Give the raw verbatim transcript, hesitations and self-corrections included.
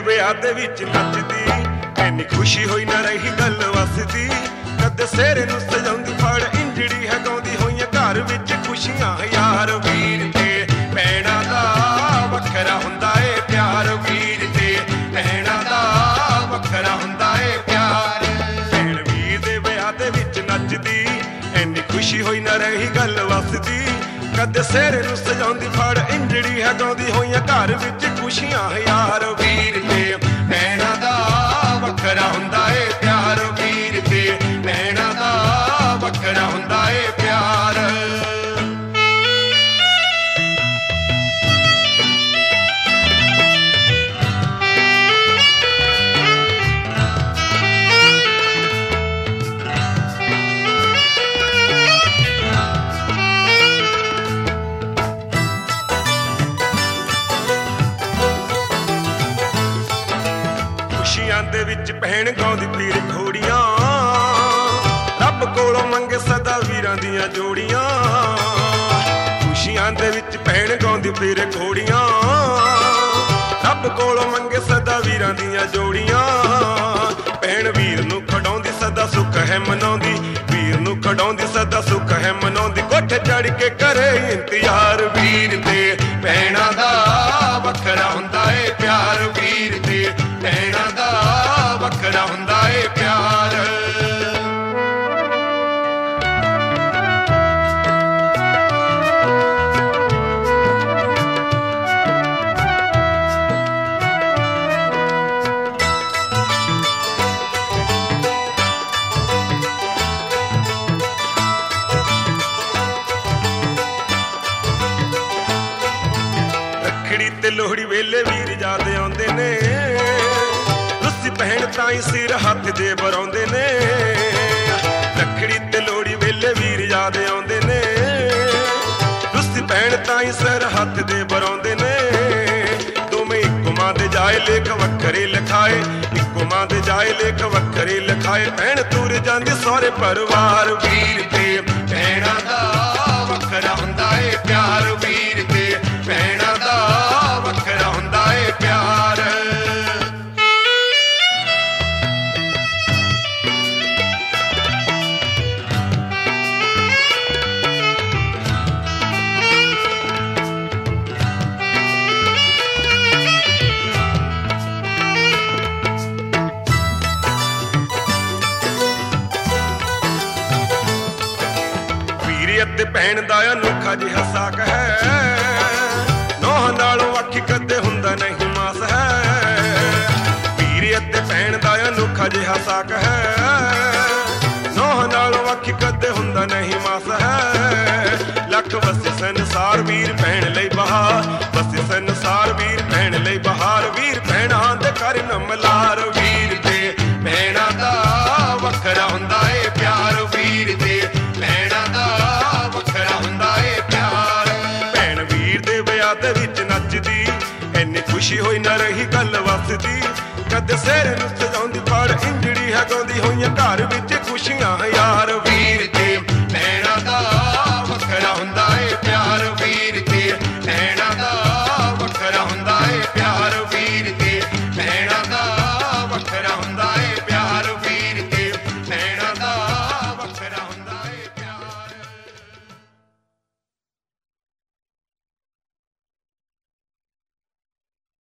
ਵਿਆਹ ਦੇ ਵਿੱਚ ਨੱਚਦੀ, ਐਨੀ ਖੁਸ਼ੀ ਹੋਈ ਨਾ ਰਹੀ ਗੱਲ ਵਸਦੀ। ਕਦੇ ਸਿਹਰੇ ਨੂੰ ਸਜਾਉਂਦੀ ਫੜ ਇੰਜੜੀ ਹੈ, ਗਾਉਂਦੀ ਹੋਈਆਂ ਘਰ ਵਿੱਚ ਖੁਸ਼ੀਆਂ। ਯਾਰ ਵੀਰ ਤੇ ਭੈਣਾਂ ਦਾ ਵੱਖਰਾ ਹੁੰਦਾ ਏ ਪਿਆਰ, ਵੀਰ ਤੇ ਭੈਣਾਂ ਦਾ ਵੱਖਰਾ ਹੁੰਦਾ ਏ ਪਿਆਰ। ਭੈਣ ਵੀਰ ਦੇ ਵਿਆਹ ਦੇ ਵਿੱਚ ਨੱਚਦੀ, ਐਨੀ ਖੁਸ਼ੀ ਹੋਈ ਨਾ ਰਹੀ ਗੱਲ ਵਸਦੀ। ਕਦੇ ਸਿਹਰੇ ਨੂੰ ਸਜਾਉਂਦੀ ਫੜ ਇੰਜੜੀ ਹੈ, ਗਾਉਂਦੀ ਹੋਈਆਂ ਘਰ ਵਿੱਚ ਖੁਸ਼ੀਆਂ। ਯਾਰ ਵੀਰ ਤੇ ਭੈਣਾਂ ਦਾ ਵੱਖਰਾ ਹੁੰਦਾ ਏ ਪਿਆਰ, ਵੀਰ ਤੇ ਭੈਣਾਂ ਦਾ ਵੱਖਰਾ ਹੁੰਦਾ ਏ ਪਿਆਰ। ਖੁਸ਼ੀਆਂ ਦੇ ਵਿੱਚ ਭੈਣ ਗਾਉਂਦੀ ਪੀਰ ਘੋੜੀਆਂ, ਰੱਬ ਕੋਲੋਂ ਮੰਗੇ ਸਦਾ ਵੀਰਾਂ ਦੀਆਂ ਜੋੜੀਆਂ। ਖੁਸ਼ੀਆਂ ਦੇ ਵਿੱਚ ਭੈਣ ਗਾਉਂਦੀ ਪੀਰ ਘੋੜੀਆਂ, ਰੱਬ ਕੋਲੋਂ ਮੰਗੇ ਸਦਾ ਵੀਰਾਂ ਦੀਆਂ ਜੋੜੀਆਂ। ਭੈਣ ਵੀਰ ਨੂੰ ਖੜਾਉਂਦੀ ਸਦਾ ਸੁੱਖ ਹੈ ਮਨਾਉਂਦੀ, ਵੀਰ ਨੂੰ ਖੜਾਉਂਦੀ ਸਦਾ ਸੁੱਖ ਹੈ ਮਨਾਉਂਦੀ। ਕੋਠੇ ਚੜ ਕੇ ਕਰੇ ਇੰਤਜ਼ਾਰ, ਵੀਰ ਤੇ ਭੈਣਾਂ ਦਾ ਵੱਖਰਾ ਹੁੰਦਾ ਏ ਪਿਆਰ, ਵੀਰ ਤੇ ਭੈਣਾਂ ਦਾ ਵੱਖਰਾ ਹੁੰਦਾ ਏ ਪਿਆਰ। ਰੱਖੜੀ ਤੇ ਲੋਹੜੀ ਵੇਲੇ ਵੀਰ ਯਾਦ ਆਉਂਦੇ ਨੇ, ਰੁੱਸੀ ਭੈਣ ਤਾਈਂ ਸਿਰ ਹੱਥ ਦੇ ਬਰਾਉਂਦੇ ਨੇ। ਰੱਖੜੀ ਤੇ ਲੋਹੜੀ ਵੇਲੇ ਵੀਰ ਯਾਦ ਆਉਂਦੇ ਨੇ, ਰੁੱਸੀ ਭੈਣ ਤਾਈਂ ਸਿਰ ਹੱਥ ਦੇ ਬਰਾਉਂਦੇ ਨੇ। ਦੋਵੇਂ ਇੱਕੋ ਮਾਂ ਦੇ ਜਾਏ ਲੇਖ ਵੱਖਰੇ ਲਿਖਾਏ, ਇੱਕੋ ਮਾਂ ਦੇ ਜਾਏ ਲੇਖ ਵੱਖਰੇ ਲਿਖਾਏ। ਭੈਣ ਤੁਰ ਜਾਂਦੀ ਸਹੁਰੇ ਪਰਿਵਾਰ, ਵੀਰ ਤੇ ਭੈਣਾਂ ਦਾ ਵੱਖਰਾ ਹੁੰਦਾ ਏ ਪਿਆਰ, ਵੀਰ ਤੇ ਭੈਣਾਂ ਦਾ ਵੱਖਰਾ ਹੁੰਦਾ ਏ ਪਿਆਰ। ਵੀਰ ਅਤੇ ਭੈਣ ਦਾ ਅਨੋਖਾ ਜਿਹਾ ਸਾਕ ਹੈ, ਨੋਹਾਂ ਨਾਲੋਂ ਅੱਖੀ ਕਦੇ ਹੁੰਦਾ ਨਹੀਂ ਮਾਸ ਹੈ। ਵੀਰ ਅਤੇ ਭੈਣ ਦਾ ਅਨੋਖਾ ਜਿਹਾ ਸਾਕ ਹੈ, ਨੋਹਾਂ ਨਾਲੋਂ ਅੱਖੀ ਕਦੇ ਹੁੰਦਾ ਨਹੀਂ ਮਾਸ ਹੈ। ਲੱਖ ਵਸੇ ਸੰਸਾਰ ਵੀਰ ਭੈਣ ਲਈ ਬਹਾਰ, ਵਸੇ ਸੰਸਾਰ ਵੀਰ ਭੈਣ ਲਈ ਬਹਾਰ। ਵੀਰ ਭੈਣਾਂ ਦੇ ਕਰ ਨਮਲਾਰ, ਵੀਰ ਤੇ ਭੈਣਾਂ ਦਾ ਵੱਖਰਾ ਹੁੰਦਾ ਏ ਪਿਆਰ, ਵੀਰ ਤੇ ਭੈਣਾਂ ਦਾ ਵੱਖਰਾ ਹੁੰਦਾ ਏ ਪਿਆਰ। ਭੈਣ ਵੀਰ ਦੇ ਵਿਆਹ ਦੇ ਵਿੱਚ ਨੱਚਦੀ, ਐਨੀ ਖੁਸ਼ੀ ਹੋਈ ਨਾ ਰਹੀ ਗੱਲ ਵਸਦੀ। ਕਦੇ ਸਿਹਰੇ ਨੂੰ ਸਜਾਉਂਦੀ ਫੜ ਇੰਜੜੀ ਹੈ, ਗਾਉਂਦੀ ਹੋਈਆਂ ਘਰ ਵਿੱਚ ਖੁਸ਼ੀਆਂ। ਯਾਰ